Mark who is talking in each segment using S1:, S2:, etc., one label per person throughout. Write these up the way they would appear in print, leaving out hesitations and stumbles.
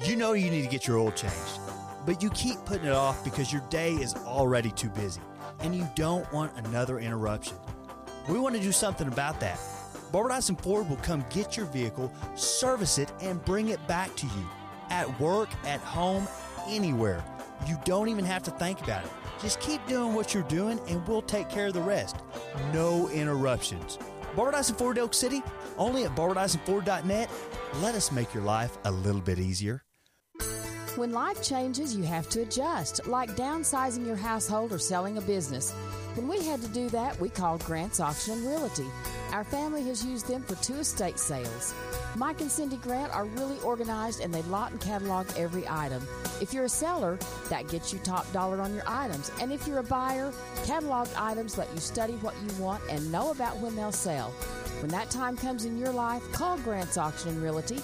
S1: You know you need to get your oil changed, but you keep putting it off because your day is already too busy and you don't want another interruption. We want to do something about that. Barbara Dyson Ford will come get your vehicle, service it, and bring it back to you. At work, at home, anywhere. You don't even have to think about it. Just keep doing what you're doing and we'll take care of the rest. No interruptions. Barbara Dyson Ford Elk City, only at BarbaraDysonFord.net. Let us make your life a little bit easier.
S2: When life changes, you have to adjust, like downsizing your household or selling a business. When we had to do that, we called Grant's Auction and Realty. Our family has used them for 2 estate sales. Mike and Cindy Grant are really organized and they lot and catalog every item. If you're a seller, that gets you top dollar on your items. And if you're a buyer, cataloged items let you study what you want and know about when they'll sell. When that time comes in your life, call Grant's Auction and Realty,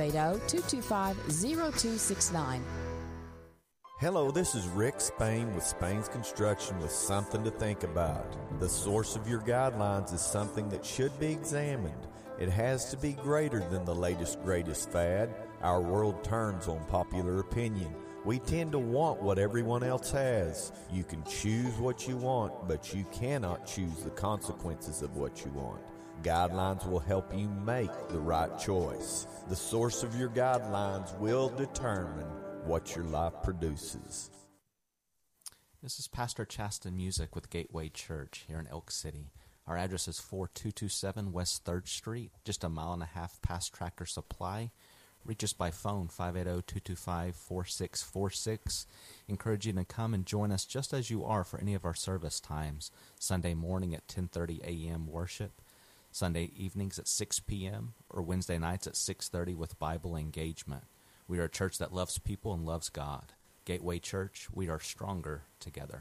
S2: 580-225-0269.
S3: Hello, this is Rick Spain with Spain's Construction with something to think about. The source of your guidelines is something that should be examined. It has to be greater than the latest, greatest fad. Our world turns on popular opinion. We tend to want what everyone else has. You can choose what you want, but you cannot choose the consequences of what you want. Guidelines will help you make the right choice. The source of your guidelines will determine what your life produces.
S4: This is Pastor Chasten Music with Gateway Church here in Elk City. Our address is 4227 West 3rd Street, just a mile and a half past Tractor Supply. Reach us by phone, 580-225-4646. Encourage you to come and join us just as you are for any of our service times. Sunday morning at 10:30 a.m. worship, Sunday evenings at 6 p.m., or Wednesday nights at 6:30 with Bible engagement. We are a church that loves people and loves God. Gateway Church, we are stronger together.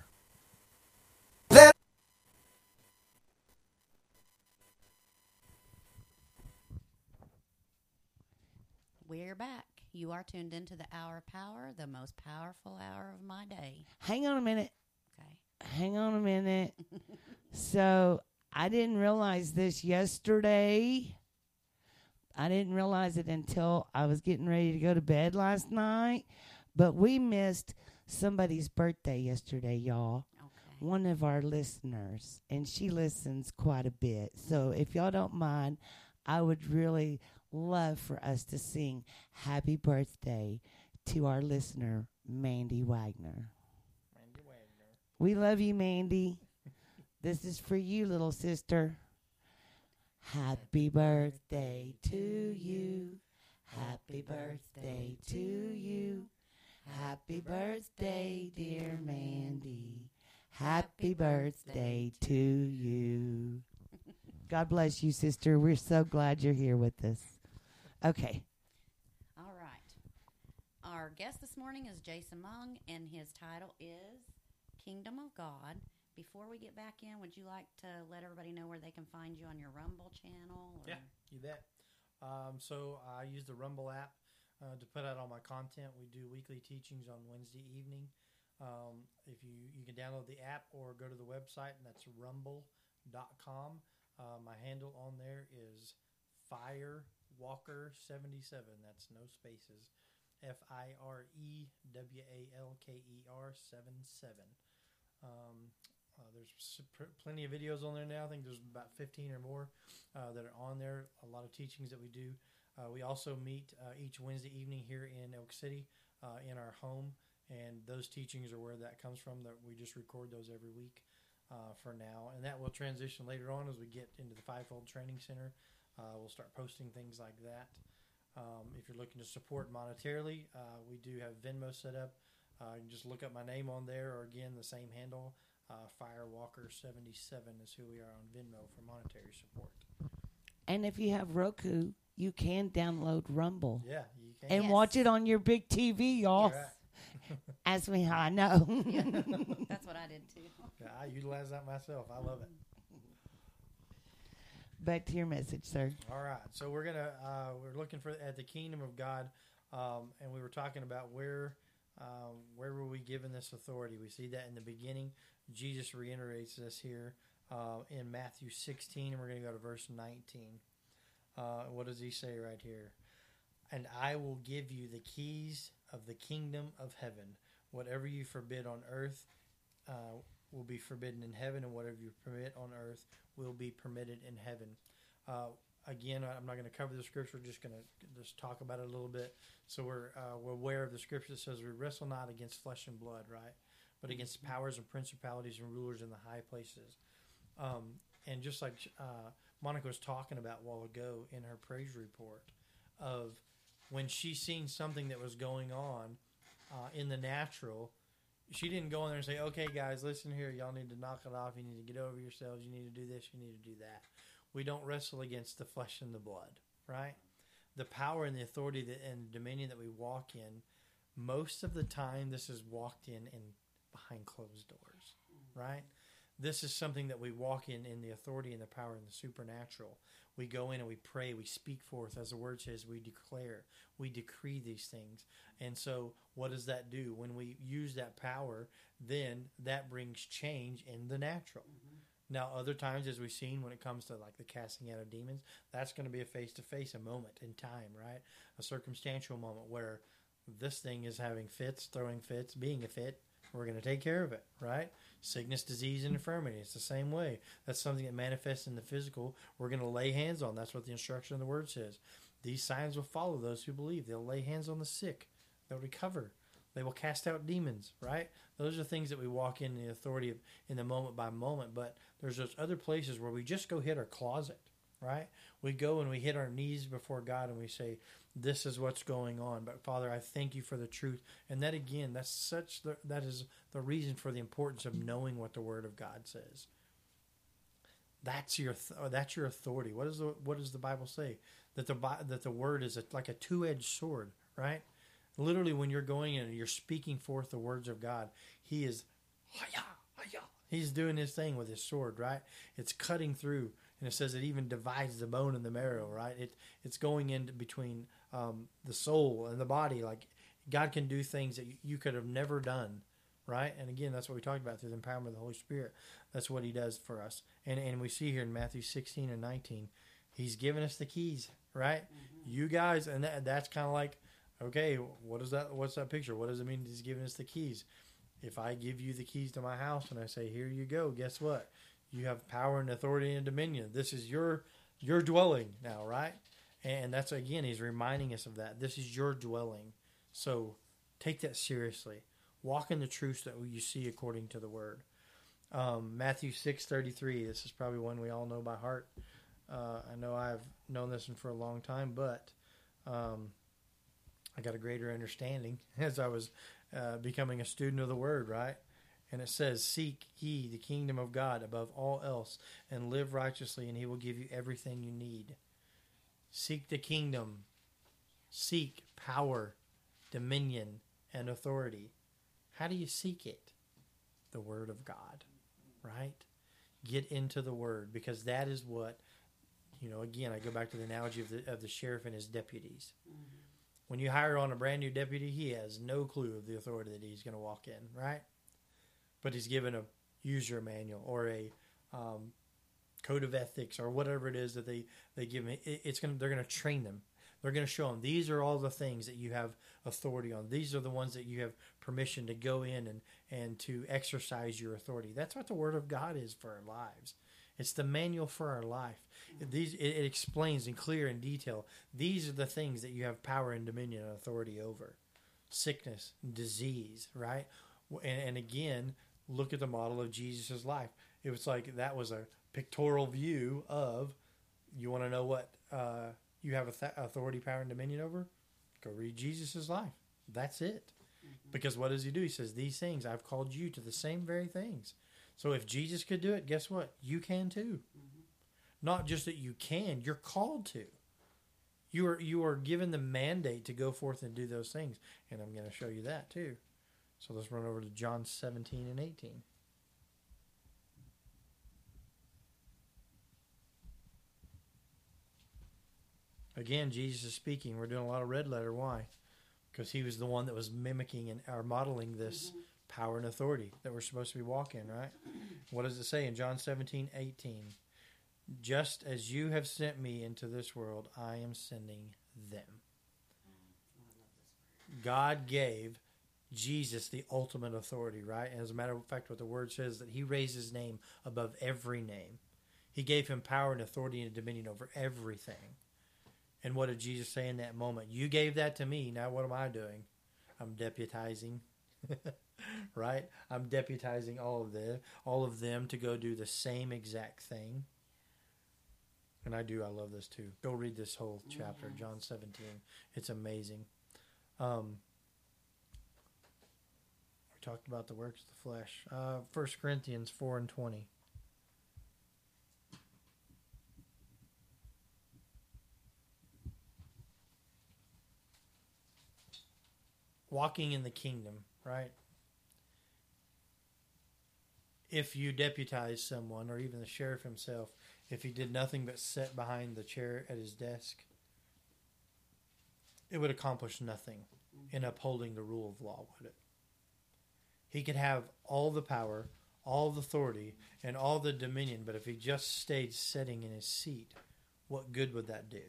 S5: We're back. You are tuned into the Hour of Power, the most powerful hour of my day.
S6: Hang on a minute.
S5: Okay.
S6: Hang on a minute. So I didn't realize this yesterday. I didn't realize it until I was getting ready to go to bed last night. But we missed somebody's birthday yesterday, y'all.
S5: Okay.
S6: One of our listeners. And she listens quite a bit. So if y'all don't mind, I would really love for us to sing happy birthday to our listener, Mandy Wagner.
S7: Mandy Wagner.
S6: We love you, Mandy. This is for you, little sister. Happy birthday to you. Happy birthday to you. Happy birthday, dear Mandy. Happy birthday to you. God bless you, sister. We're so glad you're here with us. Okay.
S5: All right. Our guest this morning is Jason Mung, and his title is Kingdom of God. Before we get back in, would you like to let everybody know where they can find you on your Rumble channel? Or?
S7: Yeah, you bet. So I use the Rumble app to put out all my content. We do weekly teachings on Wednesday evening. If you can download the app or go to the website, and that's rumble.com. My handle on there is Firewalker77. That's no spaces. FIREWALKER 77. There's plenty of videos on there now. I think there's about 15 or more that are on there. A lot of teachings that we do. We also meet each Wednesday evening here in Elk City in our home, and those teachings are where that comes from. That we just record those every week for now, and that will transition later on as we get into the Fivefold Training Center. We'll start posting things like that. If you're looking to support monetarily, we do have Venmo set up. You can just look up my name on there, or again, the same handle. Firewalker77 is who we are on Venmo for monetary support.
S6: And if you have Roku, you can download Rumble.
S7: Yeah, you can.
S6: And watch it on your big TV, y'all.
S7: Right.
S6: As I know.
S5: Yeah, that's what I did too.
S7: Yeah, I utilize that myself. I love it.
S6: Back to your message, sir.
S7: All right, so we're looking at the kingdom of God, and we were talking about where were we given this authority. We see that in the beginning. Jesus reiterates this here in Matthew 16, and we're going to go to verse 19. What does he say right here? and I will give you the keys of the kingdom of heaven. Whatever you forbid on earth will be forbidden in heaven, and whatever you permit on earth will be permitted in heaven. Again, I'm not going to cover the scripture. We're just going to just talk about it a little bit. So we're aware of the scripture that says we wrestle not against flesh and blood, right? But against powers and principalities and rulers in the high places. And just like Monica was talking about a while ago in her praise report of when she seen something that was going on in the natural, she didn't go in there and say, okay, guys, listen here. Y'all need to knock it off. You need to get over yourselves. You need to do this. You need to do that. We don't wrestle against the flesh and the blood, right? The power and the authority and dominion that we walk in, most of the time this is walked in behind closed doors, right? This is something that we walk in the authority and the power and the supernatural. We go in and we pray, we speak forth. As the word says, we declare, we decree these things. And so what does that do? When we use that power, then that brings change in the natural. Now, other times, as we've seen when it comes to like the casting out of demons, that's going to be a face-to-face, a moment in time, right? A circumstantial moment where this thing is having fits, throwing fits, being a fit. We're going to take care of it, right? Sickness, disease, and infirmity. It's the same way. That's something that manifests in the physical. We're going to lay hands on. That's what the instruction of the word says. These signs will follow those who believe. They'll lay hands on the sick. They'll recover. They will cast out demons, right? Those are things that we walk in the authority of in the moment by moment. But there's those other places where we just go hit our closet, right? We go and we hit our knees before God and we say, this is what's going on. But Father, I thank you for the truth. And that again, that is the reason for the importance of knowing what the Word of God says. That's your authority. What does the Bible say? That the Word is like a two-edged sword, right? Literally, when you're going in and you're speaking forth the words of God, He is, He's doing His thing with His sword, right? It's cutting through, and it says it even divides the bone and the marrow, right? It's going in between the soul and the body. Like God can do things that you could have never done, right? And again, that's what we talked about through the empowerment of the Holy Spirit. That's what He does for us. And we see here in Matthew 16 and 19, He's given us the keys, right? Mm-hmm. You guys, and that's kind of like, okay, what's that picture? What does it mean He's giving us the keys? If I give you the keys to my house and I say, here you go, guess what? You have power and authority and dominion. This is your dwelling now, right? And that's, again, He's reminding us of that. This is your dwelling. So take that seriously. Walk in the truths that you see according to the Word. Matthew 6:33, this is probably one we all know by heart. I know I've known this one for a long time, but I got a greater understanding as I was becoming a student of the Word, right? And it says, seek ye the kingdom of God above all else and live righteously, and He will give you everything you need. Seek the kingdom. Seek power, dominion, and authority. How do you seek it? The Word of God, right? Get into the Word, because that is what, again, I go back to the analogy of the sheriff and his deputies. Mm-hmm. When you hire on a brand new deputy, he has no clue of the authority that he's going to walk in, right? But he's given a user manual or a code of ethics or whatever it is that they give him. They're going to train them. They're going to show them, these are all the things that you have authority on. These are the ones that you have permission to go in and to exercise your authority. That's what the Word of God is for our lives. It's the manual for our life. It explains in clear and detail. These are the things that you have power and dominion and authority over. Sickness, disease, right? And again, look at the model of Jesus' life. It was like that was a pictorial view of, you want to know what you have authority, power, and dominion over? Go read Jesus' life. That's it. Mm-hmm. Because what does He do? He says, these things, I've called you to the same very things. So if Jesus could do it, guess what? You can too. Mm-hmm. Not just that you can, you're called to. You are given the mandate to go forth and do those things. And I'm going to show you that too. So let's run over to John 17 and 18. Again, Jesus is speaking. We're doing a lot of red letter. Why? Because He was the one that was mimicking or modeling this power and authority that we're supposed to be walking, right? What does it say in John 17:18? Just as you have sent me into this world, I am sending them. God gave Jesus the ultimate authority, right? And as a matter of fact, what the word says, that he raised his name above every name. He gave him power and authority and dominion over everything. And what did Jesus say in that moment? You gave that to me. Now what am I doing? I'm deputizing. Right? I'm deputizing all of them to go do the same exact thing. And I love this too. Go read this whole chapter, John 17. It's amazing. We talked about the works of the flesh. 1 Corinthians 4:20. Walking in the kingdom, right? If you deputize someone, or even the sheriff himself, if he did nothing but sit behind the chair at his desk, it would accomplish nothing in upholding the rule of law, would it? He could have all the power, all the authority, and all the dominion, but if he just stayed sitting in his seat, what good would that do?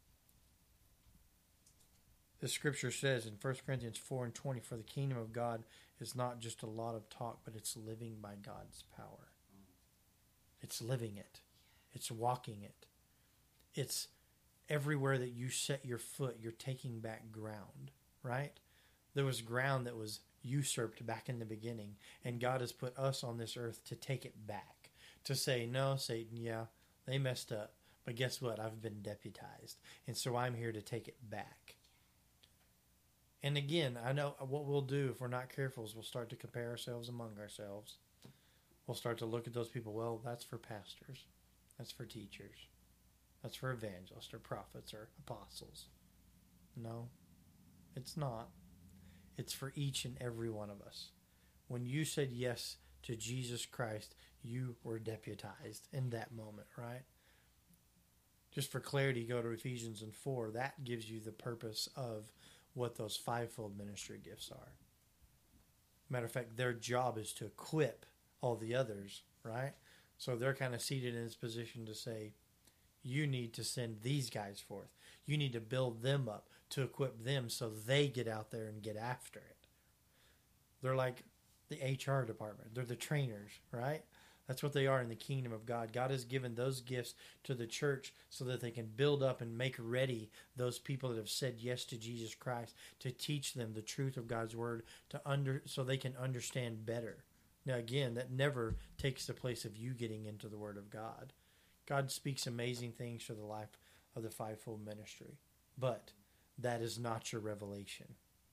S7: The scripture says in 1 Corinthians 4:20, for the kingdom of God is not just a lot of talk, but it's living by God's power. It's living it. It's walking it. It's everywhere that you set your foot, you're taking back ground, right? There was ground that was usurped back in the beginning, and God has put us on this earth to take it back, to say, no, Satan, yeah, they messed up, but guess what? I've been deputized, and so I'm here to take it back. And again, I know what we'll do if we're not careful is we'll start to compare ourselves among ourselves. We'll start to look at those people, well, that's for pastors, that's for teachers, that's for evangelists or prophets or apostles. No, it's not. It's for each and every one of us. When you said yes to Jesus Christ, you were deputized in that moment, right? Just for clarity, go to Ephesians 4. That gives you the purpose of what those fivefold ministry gifts are. Matter of fact, their job is to equip all the others, right? So they're kind of seated in this position to say, you need to send these guys forth. You need to build them up to equip them so they get out there and get after it. They're like the HR department. They're the trainers, right? That's what they are in the kingdom of God. God has given those gifts to the church so that they can build up and make ready those people that have said yes to Jesus Christ, to teach them the truth of God's word, so they can understand better. Now again, that never takes the place of you getting into the word of God. God speaks amazing things for the life of the fivefold ministry, but that is not your revelation.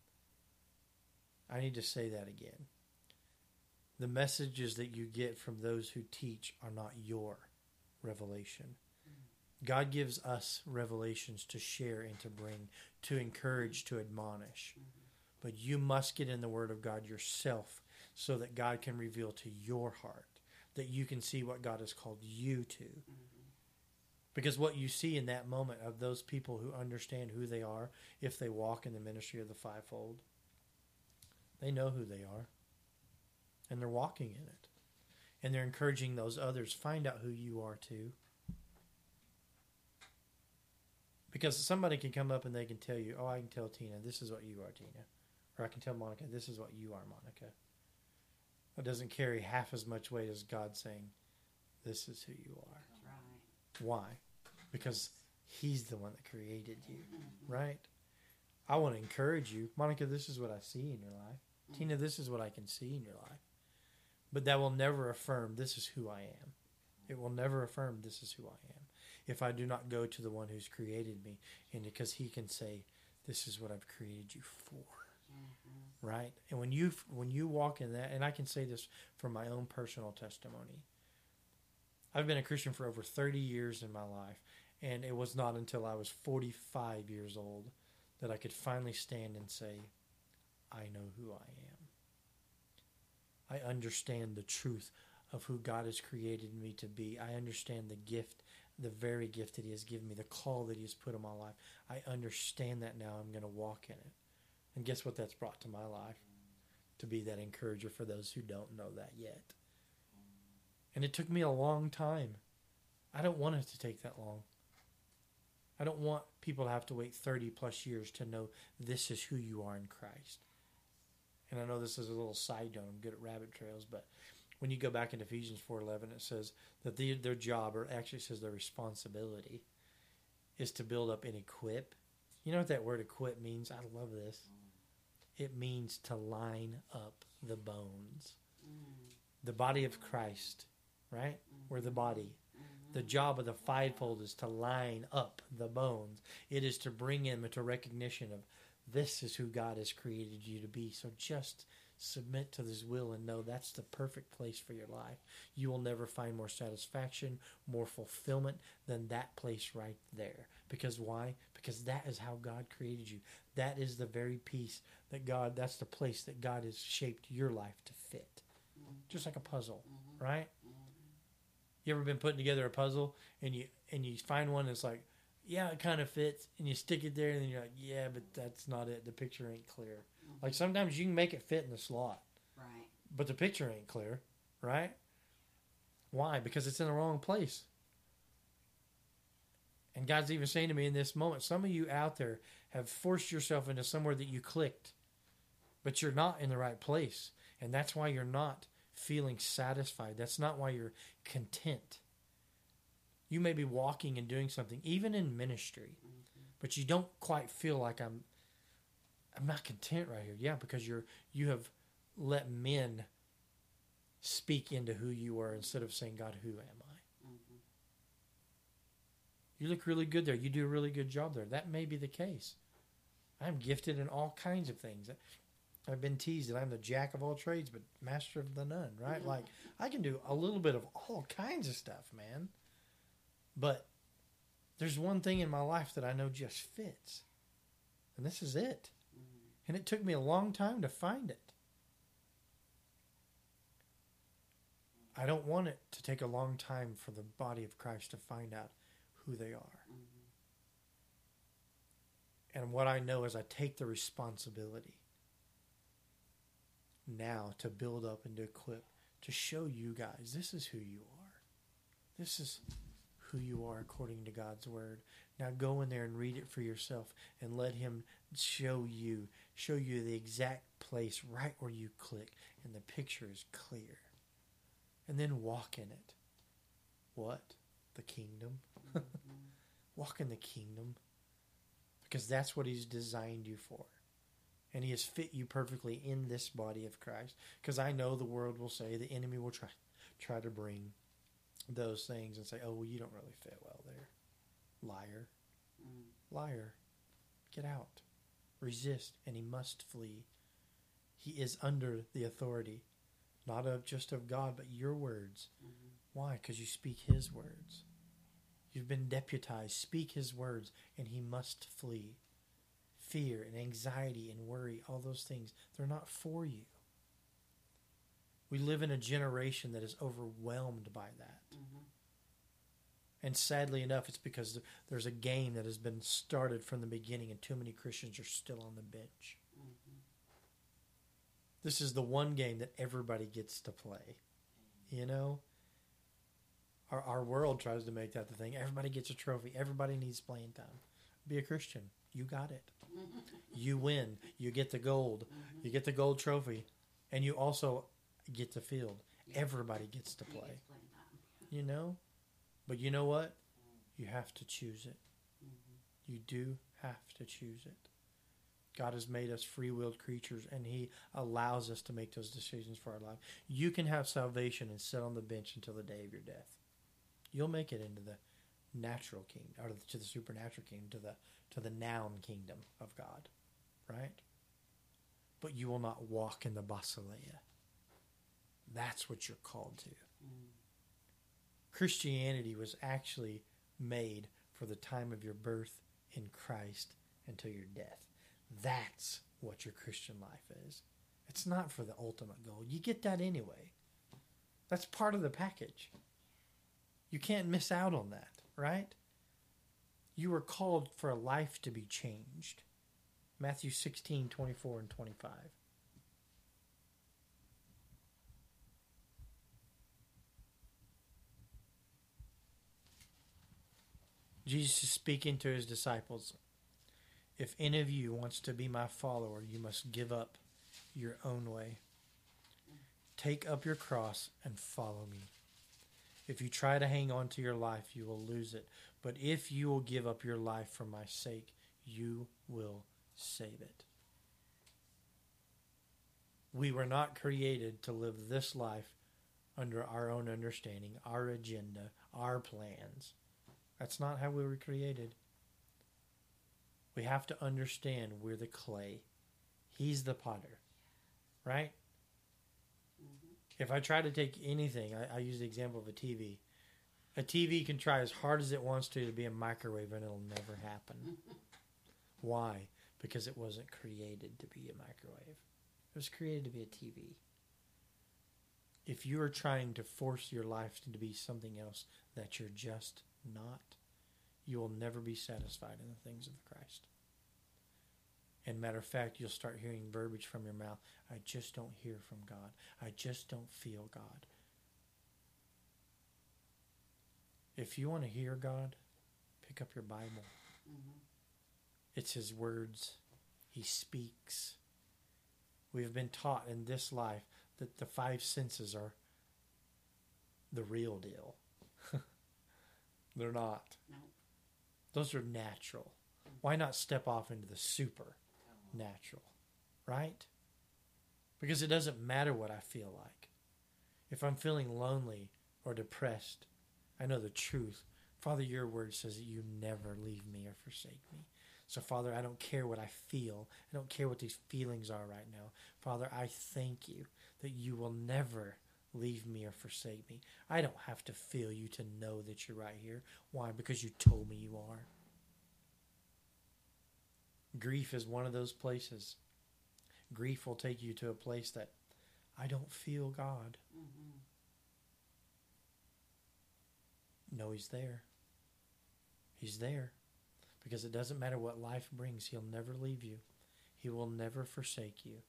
S7: I need to say that again. The messages that you get from those who teach are not your revelation. God gives us revelations to share and to bring, to encourage, to admonish. But you must get in the Word of God yourself so that God can reveal to your heart, that you can see what God has called you to. Because what you see in that moment of those people who understand who they are, if they walk in the ministry of the fivefold, they know who they are. And they're walking in it. And they're encouraging those others, find out who you are too. Because somebody can come up and they can tell you, oh, I can tell Tina, this is what you are, Tina. Or I can tell Monica, this is what you are, Monica. It doesn't carry half as much weight as God saying, this is who you are.
S5: Right.
S7: Why? Because He's the one that created you, right? I want to encourage you. Monica, this is what I see in your life. Tina, this is what I can see in your life. But that will never affirm this is who I am. It will never affirm this is who I am if I do not go to the one who's created me, and because He can say, this is what I've created you for. Right? And when you walk in that, and I can say this from my own personal testimony, I've been a Christian for over 30 years in my life, and it was not until I was 45 years old that I could finally stand and say, I know who I am. I understand the truth of who God has created me to be. I understand the gift, the very gift that He has given me, the call that He has put in my life. I understand that now. I'm going to walk in it. And guess what that's brought to my life? To be that encourager for those who don't know that yet. And it took me a long time. I don't want it to take that long. I don't want people to have to wait 30 plus years to know this is who you are in Christ. And I know this is a little side note. I'm good at rabbit trails, but when you go back into Ephesians 4:11, it says that their job, or actually says their responsibility, is to build up and equip. You know what that word equip means? I love this. It means to line up the bones. The body of Christ, right? We're the body. The job of the fivefold is to line up the bones. It is to bring him into recognition of this is who God has created you to be. So just submit to his will and know that's the perfect place for your life. You will never find more satisfaction, more fulfillment than that place right there. Because why? Because that is how God created you. That is the very piece that God, that's the place that God has shaped your life to fit. Just like a puzzle, right? You ever been putting together a puzzle and you find one that's like, yeah, it kind of fits, and you stick it there, and then you're like, yeah, but that's not it. The picture ain't clear. Like sometimes you can make it fit in the slot,
S5: Right.
S7: but the picture ain't clear, right? Why? Because it's in the wrong place. And God's even saying to me in this moment, some of you out there have forced yourself into somewhere that you clicked, but you're not in the right place, and that's why you're not feeling satisfied. That's not why you're content. You may be walking and doing something, even in ministry, but you don't quite feel like I'm not content right here. Yeah, because you have let men speak into who you are instead of saying, God, who am I? You look really good there. You do a really good job there. That may be the case. I'm gifted in all kinds of things. I've been teased that I'm the jack of all trades, but master of the none, right? Like, I can do a little bit of all kinds of stuff, man. But there's one thing in my life that I know just fits. And this is it. And it took me a long time to find it. I don't want it to take a long time for the body of Christ to find out who they are. And what I know is I take the responsibility now to build up and to equip, to show you guys, this is who you are. This is who you are according to God's word. Now go in there and read it for yourself and let him show you the exact place right where you click and the picture is clear. And then walk in it. What? The kingdom. Walk in the kingdom. Because that's what he's designed you for. And he has fit you perfectly in this body of Christ. Because I know the world will say, the enemy will try to bring those things and say, oh, well, you don't really fit well there. Liar. Liar. Get out. Resist, and he must flee. He is under the authority, not just of God, but your words. Why? Because you speak his words. You've been deputized. Speak his words, and he must flee. Fear and anxiety and worry, all those things, they're not for you. We live in a generation that is overwhelmed by that. And sadly enough, it's because there's a game that has been started from the beginning and too many Christians are still on the bench. This is the one game that everybody gets to play. You know? Our world tries to make that the thing. Everybody gets a trophy. Everybody needs playing time. Be a Christian. You got it. You win. You get the gold. You get the gold trophy. And you also get the field. Everybody gets to play. You know? But you know what? You have to choose it. You do have to choose it. God has made us free-willed creatures, and he allows us to make those decisions for our life. You can have salvation and sit on the bench until the day of your death. You'll make it into the natural kingdom, or to the supernatural kingdom, to the noun kingdom of God, right? But you will not walk in the basileia. That's what you're called to. Christianity was actually made for the time of your birth in Christ until your death. That's what your Christian life is. It's not for the ultimate goal. You get that anyway. That's part of the package. You can't miss out on that, right? You were called for a life to be changed. Matthew 16:24 and 25. Jesus is speaking to his disciples. If any of you wants to be my follower, you must give up your own way. Take up your cross and follow me. If you try to hang on to your life, you will lose it. But if you will give up your life for my sake, you will save it. We were not created to live this life under our own understanding, our agenda, our plans. That's not how we were created. We have to understand we're the clay. He's the potter. Right? If I try to take anything, I use the example of a TV. A TV can try as hard as it wants to be a microwave, and it'll never happen. Why? Because it wasn't created to be a microwave. It was created to be a TV. If you are trying to force your life to be something else that you're just not, you will never be satisfied in the things of Christ. And matter of fact, you'll start hearing verbiage from your mouth. I just don't hear from God. I just don't feel God. If you want to hear God, pick up your Bible. It's his words. He speaks. We have been taught in this life that the five senses are the real deal. They're not.
S5: No.
S7: Those are natural. Why not step off into the supernatural, right? Because it doesn't matter what I feel like. If I'm feeling lonely or depressed, I know the truth. Father, your word says that you never leave me or forsake me. So, Father, I don't care what I feel. I don't care what these feelings are right now. Father, I thank you that you will never leave me or forsake me. I don't have to feel you to know that you're right here. Why? Because you told me you are. Grief is one of those places. Grief will take you to a place that I don't feel God. No, he's there. He's there. Because it doesn't matter what life brings. He'll never leave you. He will never forsake you.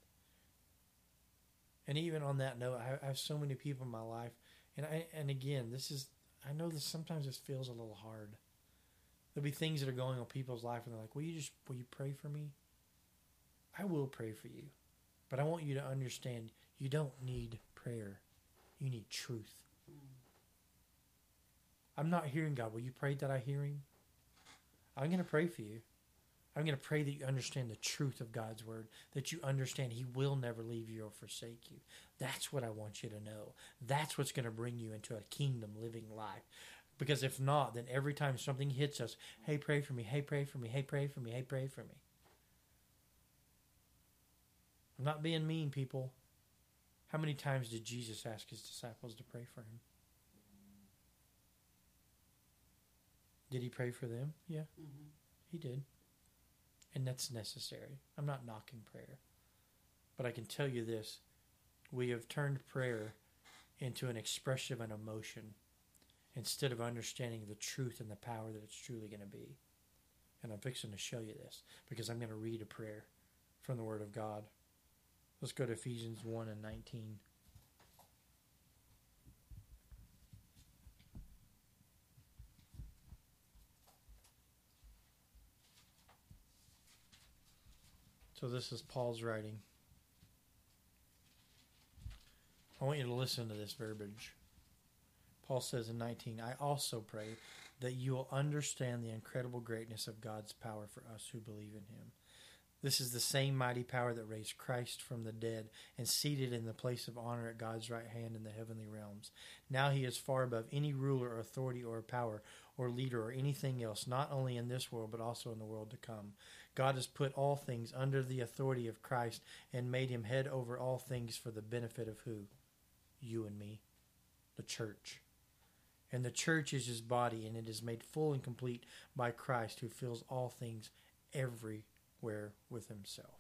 S7: And even on that note, I have so many people in my life. And again, I know this sometimes this feels a little hard. There'll be things that are going on in people's life and they're like, will you pray for me? I will pray for you. But I want you to understand, you don't need prayer. You need truth. I'm not hearing God. Will you pray that I hear him? I'm going to pray for you. I'm going to pray that you understand the truth of God's word, that you understand he will never leave you or forsake you. That's what I want you to know. That's what's going to bring you into a kingdom living life. Because if not, then every time something hits us, hey, pray for me, hey, pray for me, hey, pray for me, hey, pray for me. I'm not being mean, people. How many times did Jesus ask his disciples to pray for him? Did he pray for them? Yeah, he did. And that's necessary. I'm not knocking prayer. But I can tell you this. We have turned prayer into an expression of an emotion instead of understanding the truth and the power that it's truly going to be. And I'm fixing to show you this because I'm going to read a prayer from the Word of God. Let's go to Ephesians 1:19. So this is Paul's writing. I want you to listen to this verbiage. Paul says in 19, I also pray that you will understand the incredible greatness of God's power for us who believe in him. This is the same mighty power that raised Christ from the dead and seated in the place of honor at God's right hand in the heavenly realms. Now he is far above any ruler or authority or power or leader or anything else, not only in this world but also in the world to come. God has put all things under the authority of Christ and made him head over all things for the benefit of who? You and me, the church. And the church is his body, and it is made full and complete by Christ, who fills all things everywhere with himself.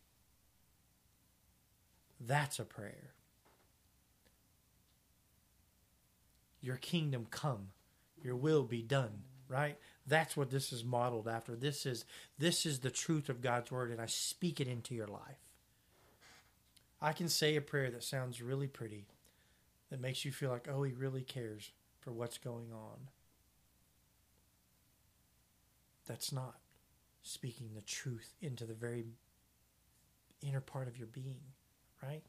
S7: That's a prayer. Your kingdom come, your will be done, right? That's what this is modeled after. This is the truth of God's word, and I speak it into your life. I can say a prayer that sounds really pretty, that makes you feel like, oh, he really cares for what's going on. that's not speaking the truth into the very inner part of your being, right?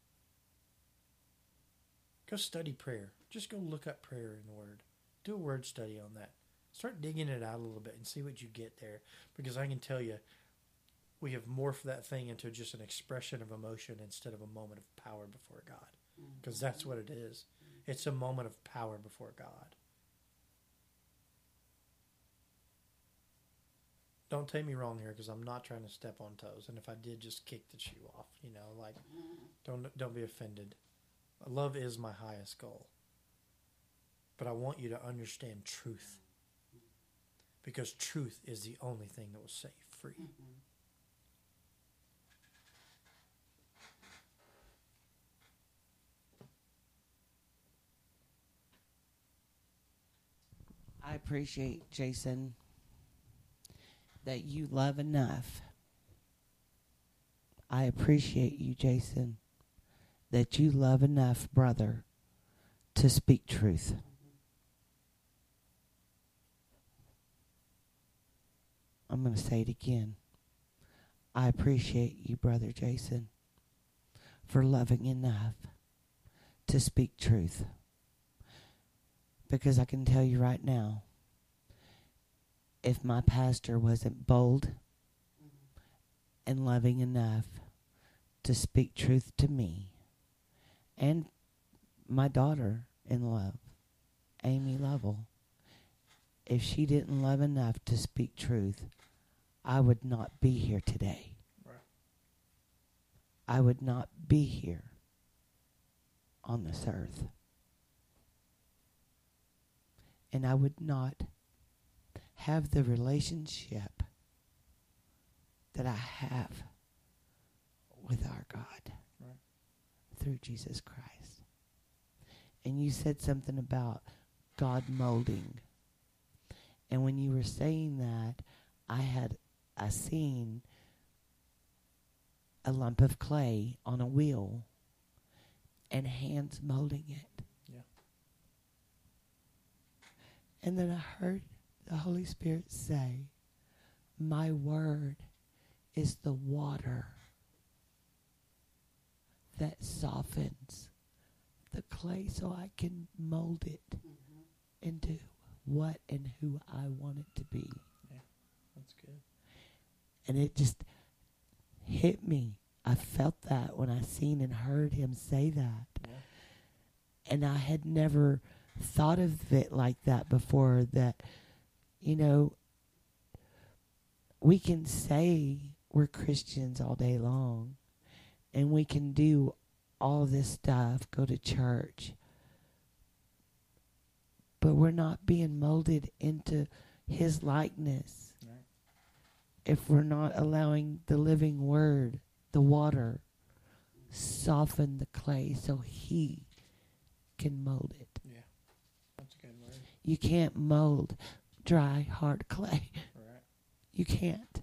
S7: Go study prayer. Just go look up prayer in the Word. Do a word study on that. Start digging it out a little bit and see what you get there. Because I can tell you, we have morphed that thing into just an expression of emotion instead of a moment of power before God. Because that's what it is. It's a moment of power before God. Don't take me wrong here, because I'm not trying to step on toes. And if I did, just kick the shoe off. You know, like, don't be offended. Love is my highest goal. But I want you to understand truth. Because truth is the only thing that will set you free.
S6: I appreciate, Jason, that you love enough. I appreciate you, Jason, that you love enough, brother, to speak truth. I'm going to say it again. I appreciate you, brother Jason, for loving enough to speak truth. Because I can tell you right now, if my pastor wasn't bold and loving enough to speak truth to me and my daughter in love, Amy Lovell, if she didn't love enough to speak truth, I would not be here today.
S7: Right.
S6: I would not be here on this earth. And I would not have the relationship that I have with our God through Jesus Christ. And you said something about God molding. And when you were saying that, I had seen a lump of clay on a wheel and hands molding it.
S7: Yeah.
S6: And then I heard the Holy Spirit say, my word is the water that softens the clay so I can mold it into what and who I want it to be.
S7: Yeah, that's good.
S6: And it just hit me. I felt that when I seen and heard him say that.
S7: Yeah.
S6: And I had never thought of it like that before, that, you know, we can say we're Christians all day long, and we can do all this stuff, go to church, but we're not being molded into his likeness.
S7: Right.
S6: If we're not allowing the living word, the water, soften the clay so he can mold it.
S7: Yeah, that's a good word.
S6: You can't mold dry, hard clay.
S7: Right.
S6: You can't.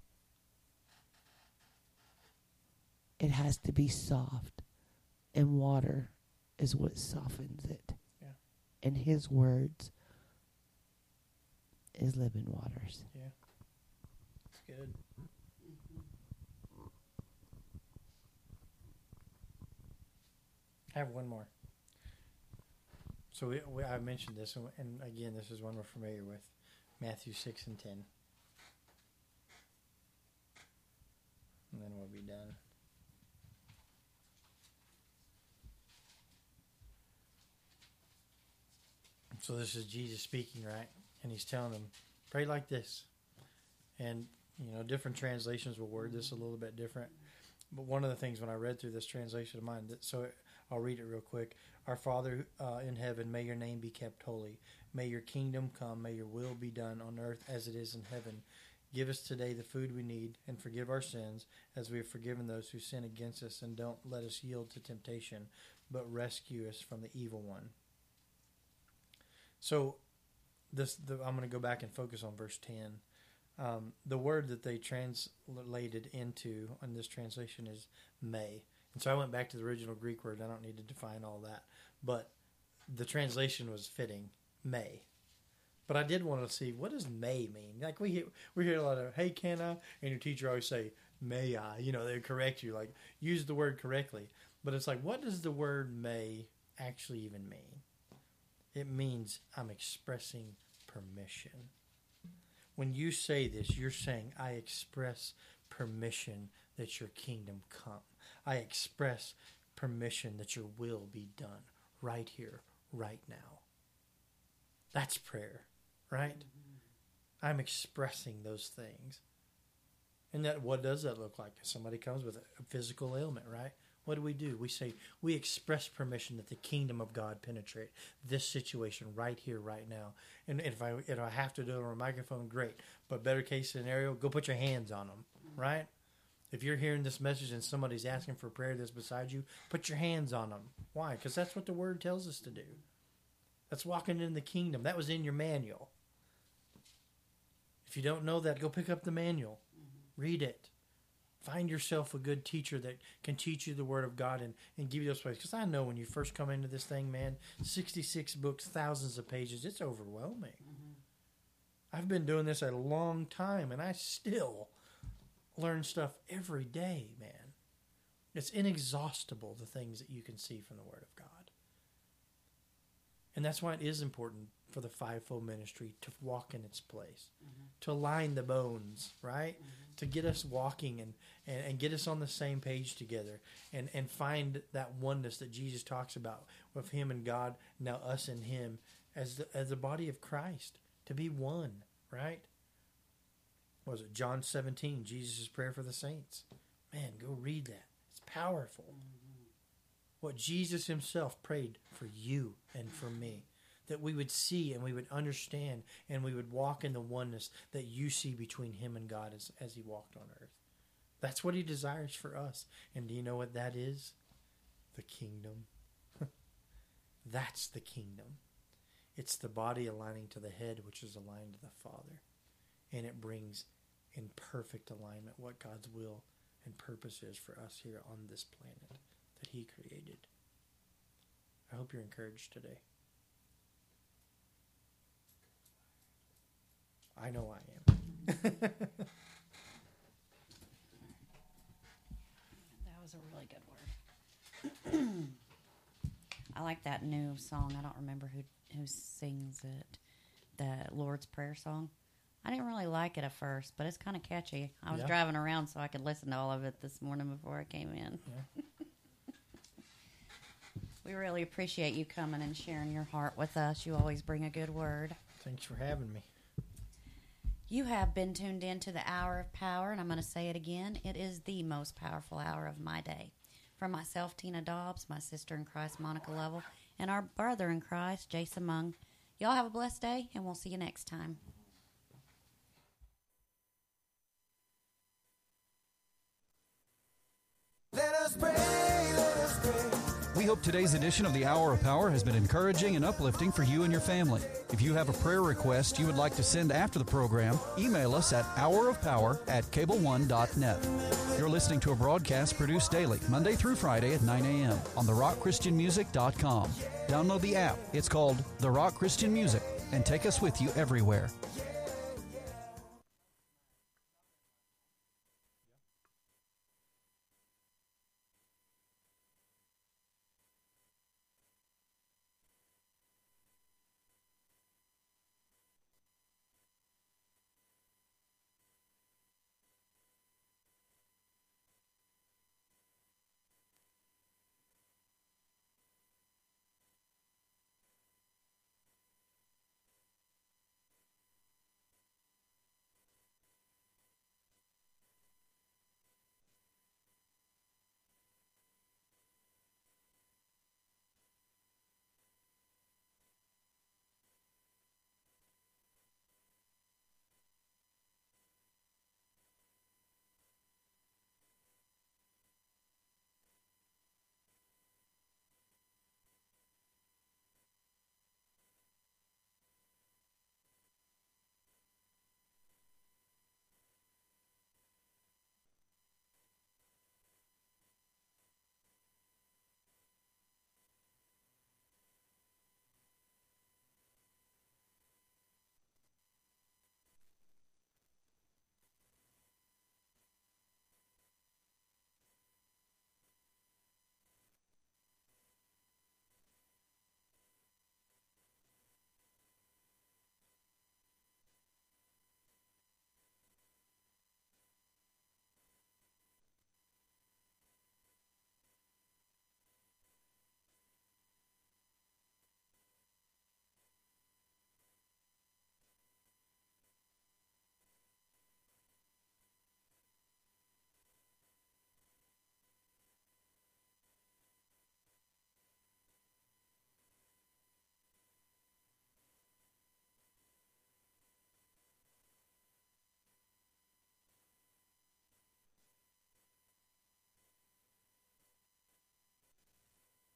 S6: It has to be soft, and water is what softens it.
S7: Yeah.
S6: And his words is living waters.
S7: Yeah, that's good. I have one more. So I mentioned this, and again, this is one we're familiar with. Matthew 6 and 10. And then we'll be done. So this is Jesus speaking, right? And he's telling them, pray like this. And, you know, different translations will word this a little bit different. But one of the things when I read through this translation of mine, I'll read it real quick. Our Father in heaven, may your name be kept holy. May your kingdom come. May your will be done on earth as it is in heaven. Give us today the food we need, and forgive our sins as we have forgiven those who sin against us. And don't let us yield to temptation, but rescue us from the evil one. So I'm going to go back and focus on verse 10. The word that they translated into in this translation is may. And so I went back to the original Greek word. I don't need to define all that. But the translation was fitting, may. But I did want to see, what does may mean? Like we hear a lot of, hey, can I? And your teacher always say, may I? You know, they correct you, like use the word correctly. But it's like, what does the word may actually even mean? It means I'm expressing permission. When you say this, you're saying, I express permission that your kingdom come. I express permission that your will be done right here, right now. That's prayer, right? I'm expressing those things. And that, what does that look like? If somebody comes with a physical ailment, right? What do? We say, we express permission that the kingdom of God penetrate this situation right here, right now. And if I have to do it on a microphone, great. But better case scenario, go put your hands on them, right? If you're hearing this message and somebody's asking for prayer that's beside you, put your hands on them. Why? Because that's what the Word tells us to do. That's walking in the kingdom. That was in your manual. If you don't know that, go pick up the manual. Read it. Find yourself a good teacher that can teach you the Word of God and give you those places. Because I know when you first come into this thing, man, 66 books, thousands of pages, it's overwhelming. I've been doing this a long time, and I still learn stuff every day, man. It's inexhaustible, the things that you can see from the Word of God. And that's why it is important for the fivefold ministry to walk in its place, to align the bones, right? To get us walking and get us on the same page together and find that oneness that Jesus talks about with him and God, now us and him as the body of Christ, to be one, right? What was it, John 17, Jesus' prayer for the saints? Man, go read that. It's powerful. What Jesus himself prayed for you and for me, that we would see and we would understand and we would walk in the oneness that you see between him and God as he walked on earth. That's what he desires for us. And do you know what that is? The kingdom. That's the kingdom. It's the body aligning to the head, which is aligned to the Father. And it brings in perfect alignment what God's will and purpose is for us here on this planet that he created. I hope you're encouraged today. I know I am.
S5: That was a really good word. I like that new song. I don't remember who sings it. The Lord's Prayer song. I didn't really like it at first, but it's kind of catchy. I was driving around so I could listen to all of it this morning before I came in. Yeah. We really appreciate you coming and sharing your heart with us. You always bring a good word.
S7: Thanks for having me.
S5: You have been tuned in to the Hour of Power, and I'm going to say it again. It is the most powerful hour of my day. From myself, Tina Dobbs, my sister in Christ, Monica Lovell, and our brother in Christ, Jason Mung. Y'all have a blessed day, and we'll see you next time.
S8: Let us pray, let us pray.
S9: We hope today's edition of the Hour of Power has been encouraging and uplifting for you and your family. If you have a prayer request you would like to send after the program, email us at hourofpower@cableone.net. You're listening to a broadcast produced daily, Monday through Friday at 9 a.m. on therockchristianmusic.com. Download the app. It's called The Rock Christian Music, and take us with you everywhere.